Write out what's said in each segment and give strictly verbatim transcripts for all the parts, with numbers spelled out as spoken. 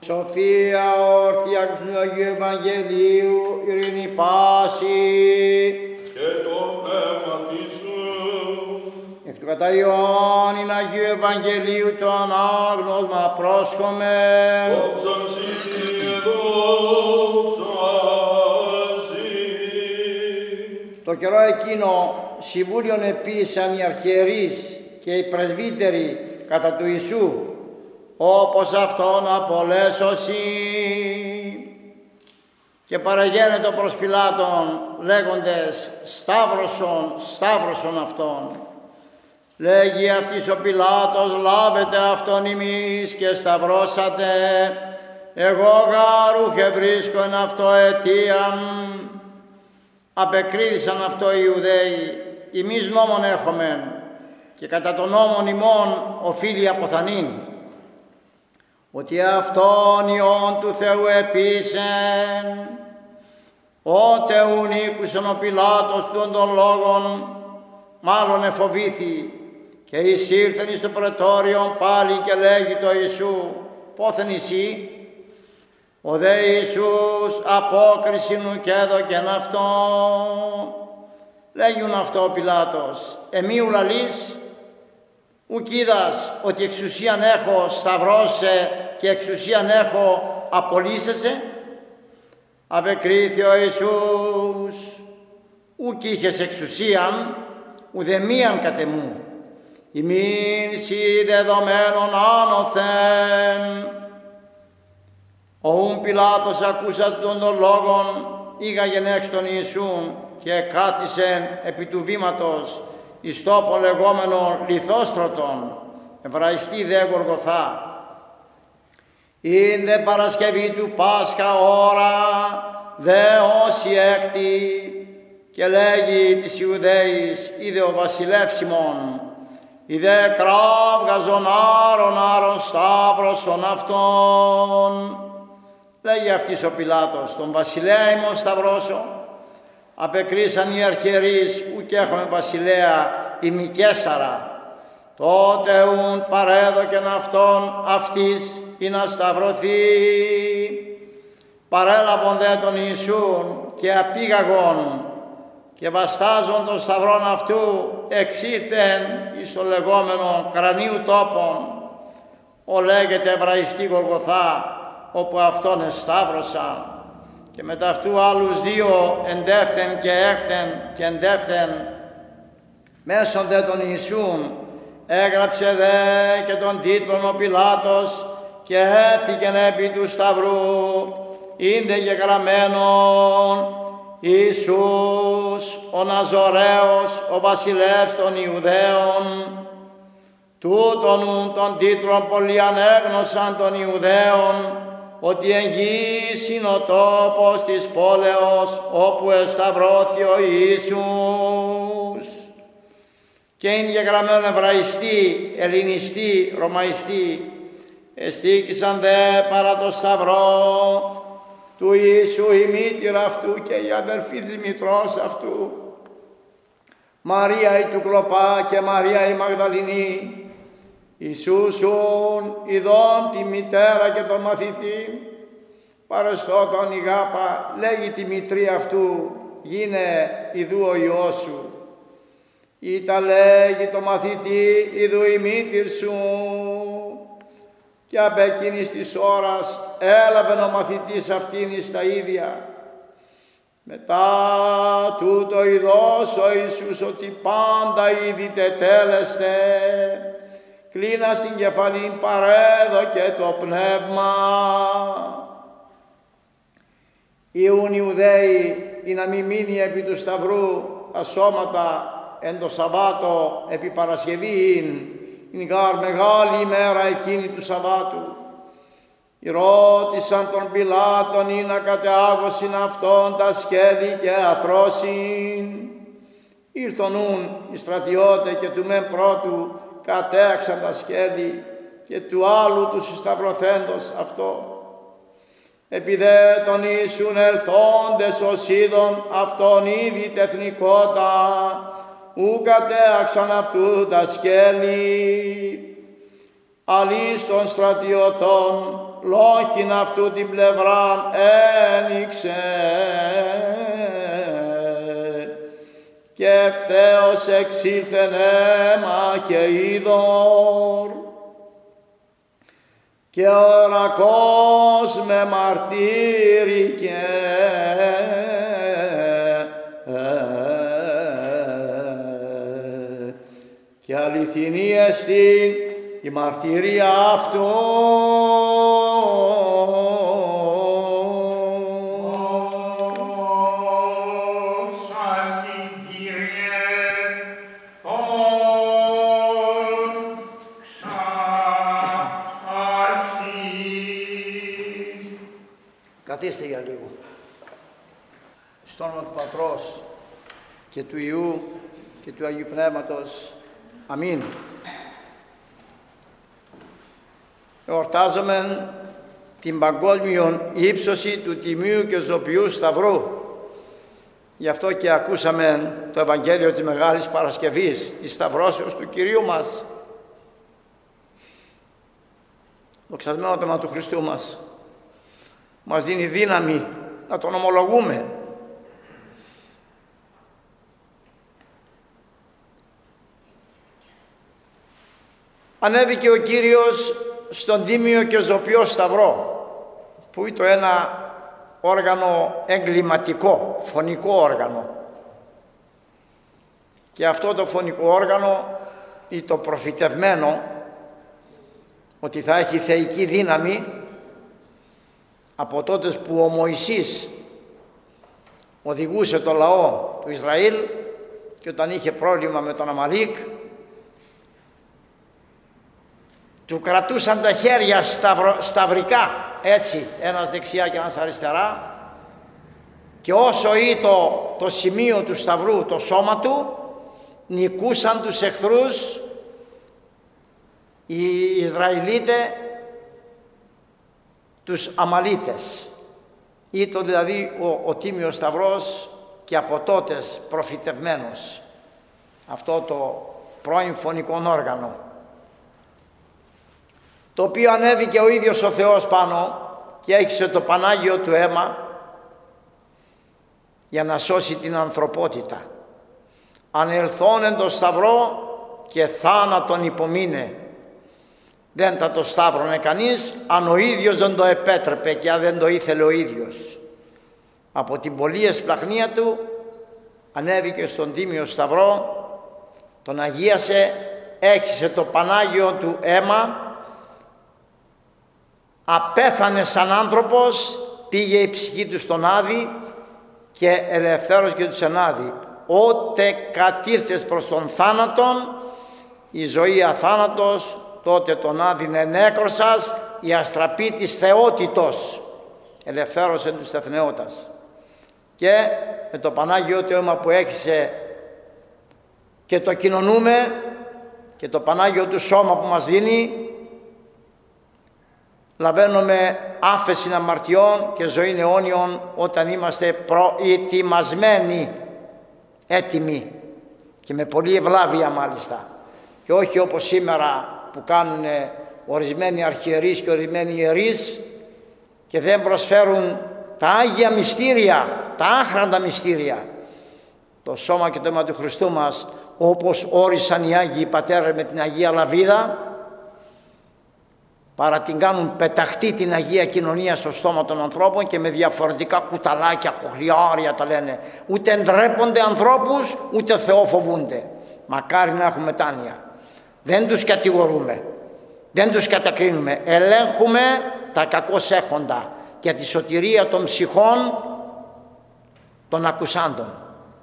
Σοφία όρθια του Αγίου Ευαγγελίου, ειρήνη πάση και το πνεύμα σου. Εκ του κατά Ιωάννην Αγίου Ευαγγελίου το ανάγνωσμα πρόσχομαι. Δόξα σοι, δόξα σοι. Το καιρό εκείνο συμβούλιον επίσαν οι αρχιερείς και οι πρεσβύτεροι κατά του Ιησού, όπως αυτόν απολέσωσι, και παραγένετο προς Πιλάτων λέγοντες σταύρωσον, σταύρωσον αυτόν. Λέγει αυτής ο Πιλάτος, λάβετε αυτόν ημείς και σταυρώσατε, εγώ γάρουχε βρίσκω εν αυτό αιτίαν. Απεκρίθησαν αυτό οι Ιουδαίοι, ημείς νόμον έχομεν και κατά τον νόμον ημών οφείλει αποθανήν, ότι αυτόν Υιόν του Θεού επίσεν. Ότε ουν ήκουσεν ο Πιλάτος τούτων των λόγων, μάλλον εφοβήθη και εισήλθεν εις το πρετόριον πάλι και λέγει το Ιησού, πόθεν εσύ? Ο δε Ιησούς απόκρισιν ουκ έδωκεν αυτό. Λέγιον αυτό ο Πιλάτος, εμεί ου λαλείς? Ουκ είδας ότι εξουσίαν έχω σταυρώσε και εξουσίαν έχω απολύσεσαι? Απεκρίθη ο Ιησούς, ουκ είχες εξουσίαν ουδεμίαν κατ' εμού, ημίν σοι δεδομένων άνωθεν. Ο ουν Πιλάτος ακούσα των των λόγων ήγαγεν έξω τον Ιησούν και κάθισεν επί του βήματος εις τόπον λεγόμενον Λιθόστρωτον, Εβραϊστή δε Γοργοθά. Ήνδε Παρασκευή του Πάσχα ώρα, δε όσοι έκτη, και λέγει της Ιουδαίης, είδε ο βασιλεύς ημών, είδε κράβγαζον άρον άρον σταύρωσον αυτόν. Λέγει αυτής ο Πιλάτος, τον βασιλέα ημών σταυρώσω? Απεκρίσαν οι αρχιερείς, ουκ έχουμε βασιλέα ημι Καίσαρα. Τότε ουν παρέδοκεν αυτόν αυτής ή να σταυρωθεί. Παρέλαβον δε τον Ιησούν και απήγαγον και βαστάζον τον σταυρόν αυτού εξήλθεν εις το λεγόμενο κρανίου τόπον, ο λέγεται Εβραϊστή Γοργοθά, όπου αυτόν εσταύρωσαν. Και μετά αυτού άλλους δύο εντεύθεν και έρθεν και εντεύθεν. Μέσον δε τον Ιησούν έγραψε δε και τον τίτλον ο Πιλάτος και έθηκεν επί του σταυρού, ήντε γεγραμμένον Ιησούς ο Ναζωραίος, ο βασιλεύς των Ιουδαίων. Τούτον ουν τον τίτλον πολλοί ανέγνωσαν των Ιουδαίων, ότι εγγύης είναι ο τόπος της πόλεως όπου εσταυρώθη ο Ιησούς. Και είναι γεγραμμένο Εβραϊστή, Ελληνιστή, Ρωμαϊστή. Εστίκησαν δε παρά το σταυρό του Ιησού η μήτηρα αυτού και η αδελφή της μητρός αυτού, Μαρία η του Κλοπά και Μαρία η Μαγδαληνή. Ιησούσουν ειδών τη μητέρα και τον μαθητή, παρεστώ τον ηγάπα, λέγει τη μητρή αυτού, γίνε ειδού ο Υιός σου. Ή τα λέγει το μαθητή, ειδού η μήτηρ σου. Και απ' εκείνης της ώρας έλαβε ο μαθητής αυτήν εις τα ίδια. Μετά τούτο ειδός ο Ιησούς ότι πάντα ήδη τετέλεστε, κλίνα στην κεφαλήν παρέδωκε το πνεύμα. Ιούν Ιουδαίοι ή να μην μείνει επί του σταυρού τα σώματα εν το Σαββάτο επί Παρασκευήν, είναι γάρ μεγάλη ημέρα εκείνη του Σαββάτου. Ρώτησαν τον Πιλάτον ή να κατεάγωσιν αυτόν τα σκέλη και αθρώσιν. Ήρθον ούν οι στρατιώτε και του μεν πρώτου κατέαξαν τα σκέλη και του άλλου τους σταυρωθέντος αυτό. Επιδέ τον Ιησούν ελθόντες ως είδων αυτόν ήδη τεθνικότα, ου κατέαξαν αυτού τα σκέλη. Αλής των στρατιωτών λόχιν αυτού την πλευράν ένοιξε και ευθέως εξήλθεν αίμα και είδωρ και ο ορακός με μαρτύρηκε και αληθινή εστίν η μαρτυρία αυτού. Καθίστε για λίγο. Στο όνομα του Πατρός και του Υιού και του Αγίου Πνεύματος. Αμήν. Εορτάζομεν την παγκόσμιον ύψωση του Τιμίου και Ζωπιού Σταυρού. Γι' αυτό και ακούσαμε το Ευαγγέλιο της Μεγάλης Παρασκευής, της Σταυρώσεως του Κυρίου μας. Δοξασμένο το όνομα του Χριστού μας. Μας δίνει δύναμη να τον ομολογούμε. Ανέβηκε ο Κύριος στον Τίμιο και Ζωπιό Σταυρό, που είναι το ένα όργανο εγκληματικό, φωνικό όργανο. Και αυτό το φωνικό όργανο ή το προφητευμένο ότι θα έχει θεϊκή δύναμη από τότε που ο Μωυσής οδηγούσε το λαό του Ισραήλ και όταν είχε πρόβλημα με τον Αμαλίκ, του κρατούσαν τα χέρια σταυρο, σταυρικά, έτσι, ένας δεξιά και ένας αριστερά, και όσο ήταν το, το σημείο του σταυρού, το σώμα του, νικούσαν τους εχθρούς οι Ισραηλίτες, τους Αμαλίτες. Ήταν δηλαδή ο, ο Τίμιος Σταυρός και από τότες προφητευμένος, αυτό το πρώην φωνικό όργανο, το οποίο ανέβηκε ο ίδιος ο Θεός πάνω και έχισε το Πανάγιο του αίμα για να σώσει την ανθρωπότητα. Ανελθόν εν το σταυρό και θάνατον υπομείνε. Δεν θα το σταύρωνε κανείς αν ο ίδιος δεν το επέτρεπε και αν δεν το ήθελε ο ίδιος. Από την πολλή εσπλαχνία του ανέβηκε στον Τίμιο Σταυρό, τον αγίασε, έχισε το Πανάγιο του αίμα, απέθανε σαν άνθρωπος, πήγε η ψυχή του στον Άδη και ελευθέρωσε τους εν Άδη. Ότε κατήρθες προς τον θάνατον, η ζωή αθάνατος, τότε τον Άδην ενέκρωσας, η αστραπή της θεότητος, ελευθέρωσε τους τεθνεώτας. Και με το Πανάγιο του αίμα που έχισε και το κοινωνούμε και το Πανάγιο του σώμα που μας δίνει, λαβαίνουμε άφεση αμαρτιών και ζωή αιώνιων όταν είμαστε προετοιμασμένοι, έτοιμοι και με πολλή ευλάβεια μάλιστα, και όχι όπως σήμερα που κάνουν ορισμένοι αρχιερείς και ορισμένοι ιερείς και δεν προσφέρουν τα Άγια μυστήρια, τα άχραντα μυστήρια, το σώμα και το αίμα του Χριστού μας, όπως όρισαν οι Άγιοι Πατέρες με την Αγία Λαβίδα, παρά την κάνουν πεταχτεί την Αγία Κοινωνία στο στόμα των ανθρώπων και με διαφορετικά κουταλάκια, κοχλιάρια τα λένε. Ούτε ντρέπονται ανθρώπους, ούτε Θεό φοβούνται. Μακάρι να έχουμε μετάνοια. Δεν τους κατηγορούμε, δεν τους κατακρίνουμε. Ελέγχουμε τα κακώς έχοντα για τη σωτηρία των ψυχών των ακουσάντων.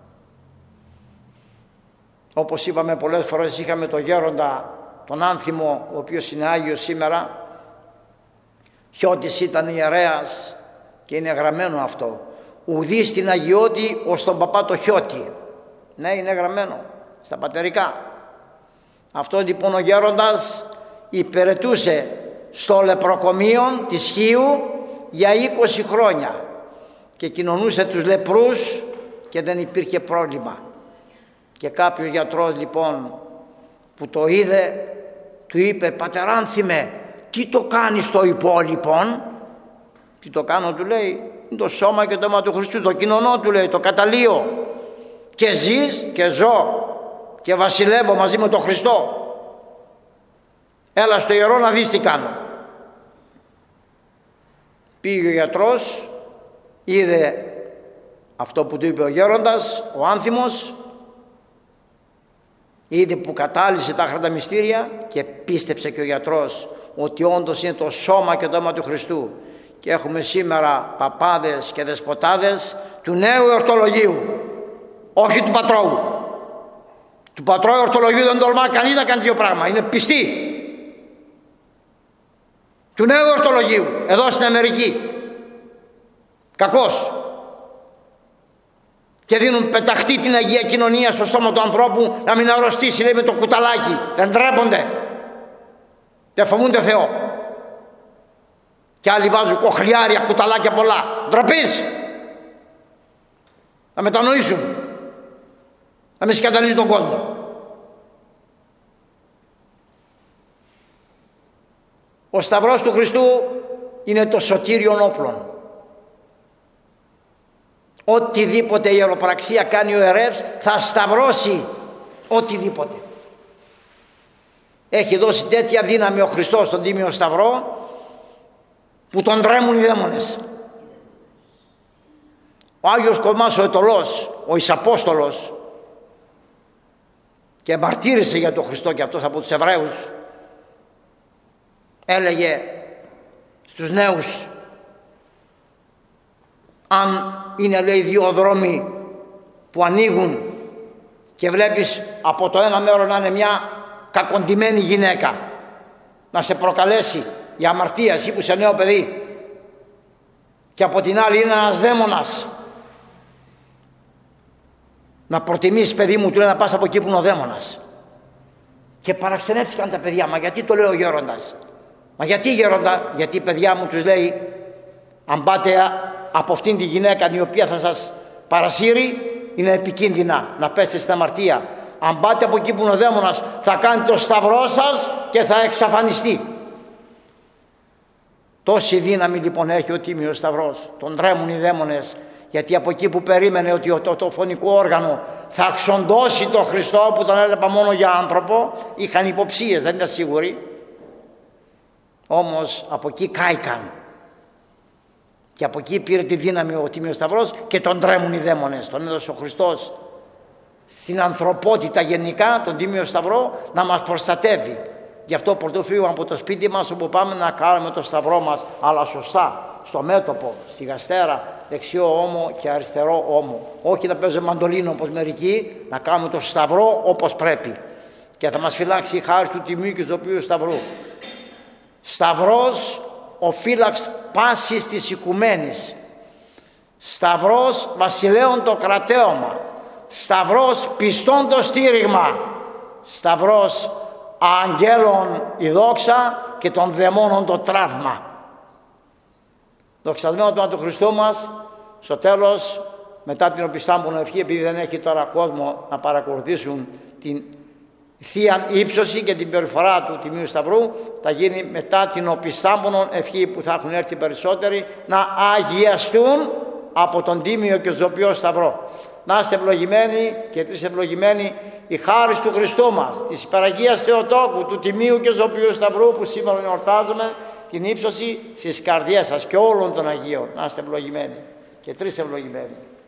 Όπως είπαμε πολλές φορές, είχαμε τον γέροντα, τον Άνθιμο, ο οποίος είναι Άγιος σήμερα. Χιώτης ήταν ιερέας και είναι γραμμένο αυτό. Ουδή στην Αγιώτη ως τον παπά το Χιώτη. Ναι, είναι γραμμένο στα πατερικά. Αυτό λοιπόν ο γέροντας υπηρετούσε στο λεπροκομείο της Χίου για είκοσι χρόνια και κοινωνούσε τους λεπρούς και δεν υπήρχε πρόβλημα. Και κάποιος γιατρός λοιπόν που το είδε του είπε: «Πατερ Άνθιμε, τι το κάνεις το υπόλοιπον? Τι το κάνω, του λέει, είναι το σώμα και το αίμα του Χριστού, το κοινωνό, του λέει, το καταλύω. Και ζεις και ζω και βασιλεύω μαζί με τον Χριστό. Έλα στο ιερό να δεις τι κάνω. Πήγε ο γιατρός, είδε αυτό που του είπε ο γέροντας, ο άνθιμος, είδε που κατάλυσε τα άχρηστα μυστήρια και πίστεψε και ο γιατρός ότι όντως είναι το σώμα και το αίμα του Χριστού. Και έχουμε σήμερα παπάδες και δεσποτάδες του νέου ορθολογίου, όχι του πατρώου. Του πατρώου ορθολογίου δεν τολμά κανείς να κάνει δύο πράγμα, είναι πιστοί. Του νέου ορθολογίου, εδώ στην Αμερική, κακώς. Και δίνουν πεταχτή την Αγία Κοινωνία στο στόμα του ανθρώπου να μην αρρωστήσει, λέει, με το κουταλάκι. Δεν τρέπονται, δεν φοβούνται Θεό. Και άλλοι βάζουν κοχλιάρια, κουταλάκια πολλά. Ντροπής! Να μετανοήσουν, να μην σκαταλίζει τον κόσμο. Ο Σταυρός του Χριστού είναι το σωτήριον όπλον. Οτιδήποτε ιεροπραξία κάνει ο ιερεύς θα σταυρώσει οτιδήποτε. Έχει δώσει τέτοια δύναμη ο Χριστός στον Τίμιο Σταυρό που τον τρέμουν οι δαίμονες. Ο Άγιος Κοσμάς ο Αιτωλός, ο Εισαπόστολος, και μαρτύρησε για τον Χριστό και αυτός από τους Εβραίους, έλεγε στους νέους, αν είναι, λέει, δύο δρόμοι που ανοίγουν και βλέπεις από το ένα μέρο να είναι μια κακοντημένη γυναίκα να σε προκαλέσει για αμαρτία, εσύ που είσαι νέο παιδί, και από την άλλη είναι ένας δαίμονας, να προτιμήσεις, παιδί μου, του λέει, να πας από εκεί που είναι ο δαίμονας. Και παραξενεύτηκαν τα παιδιά, μα γιατί το λέει ο γέροντας? Μα γιατί, γέροντα? Γιατί, παιδιά μου, τους λέει, αν πάτε από αυτήν τη γυναίκα η οποία θα σας παρασύρει, είναι επικίνδυνα να πέσετε στην αμαρτία. Αν πάτε από εκεί που είναι ο δαίμονας, θα κάνει το σταυρό σας και θα εξαφανιστεί. Τόση δύναμη λοιπόν έχει ο Τίμιος Σταυρός. Τον τρέμουν οι δαίμονες, γιατί από εκεί που περίμενε ότι το, το φωνικό όργανο θα ξοντώσει τον Χριστό, που τον έλεπα μόνο για άνθρωπο, είχαν υποψίες, δεν ήταν σίγουροι. Όμως από εκεί κάηκαν. Και από εκεί πήρε τη δύναμη ο Τίμιος Σταυρός και τον τρέμουν οι δαίμονες. Τον έδωσε ο Χριστός στην ανθρωπότητα γενικά, τον Τίμιο Σταυρό, να μας προστατεύει. Γι' αυτό πρωτοφύγουμε από το σπίτι μας, όπου πάμε να κάνουμε το σταυρό μας, αλλά σωστά, στο μέτωπο, στη γαστέρα, δεξιό ώμο και αριστερό ώμο. Όχι να παίζουμε μαντολίνο όπως μερικοί, να κάνουμε το σταυρό όπως πρέπει. Και θα μας φυλάξει η χάρη του Τιμίου και του οποίου Σταυρού. Σταυρός ο φύλαξ πάσης της οικουμένης. Σταυρός βασιλέων το κρατέωμα. Σταυρός πιστών το στήριγμα. Σταυρός αγγέλων η δόξα και των δαιμόνων το τραύμα. Δοξασμένο το όνομα του Χριστού μας. Στο τέλος, μετά την οπισθάμπονο ευχή, επειδή δεν έχει τώρα κόσμο να παρακολουθήσουν την θείαν ύψωση και την περιφορά του Τιμίου Σταυρού, θα γίνει μετά την οπισθάμπονο ευχή που θα έχουν έρθει περισσότεροι να αγιαστούν από τον Τίμιο και Ζωπιό Σταυρό. Να είστε ευλογημένοι και τρεις ευλογημένοι η χάρη του Χριστού μας, της Υπεραγίας Θεοτόκου, του Τιμίου και Ζωπιού Σταυρού, που σήμερα εορτάζουμε την ύψωση στις καρδιές σας και όλων των Αγίων. Να είστε ευλογημένοι και τρεις ευλογημένοι.